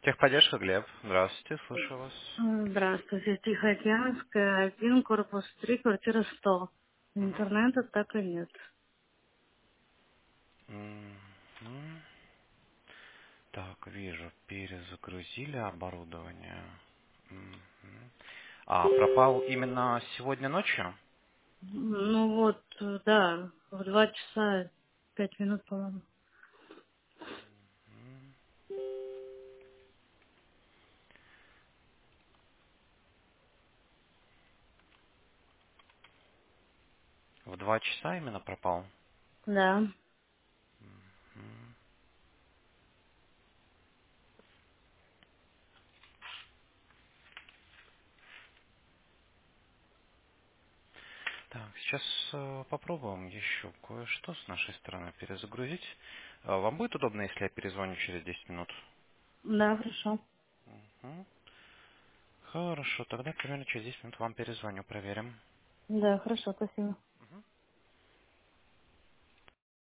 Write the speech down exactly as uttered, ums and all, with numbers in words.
Техподдержка, Глеб. Здравствуйте, слушаю вас. Здравствуйте, Тихоокеанская, один, корпус три, квартира сто. Мгм. Интернета так и нет. Мгм. Так, вижу, перезагрузили оборудование. Мгм. А, пропал именно сегодня ночью? Ну вот, э, да, в два часа пять минут, по-моему. М. В два часа именно пропал? Да, Мгм. Так, сейчас э, попробуем еще кое-что с нашей стороны перезагрузить. Э, Вам будет удобно, если я перезвоню через десять минут? да, хорошо. Мгм. Хорошо, тогда примерно через десять минут вам перезвоню, проверим. Да, хорошо, спасибо.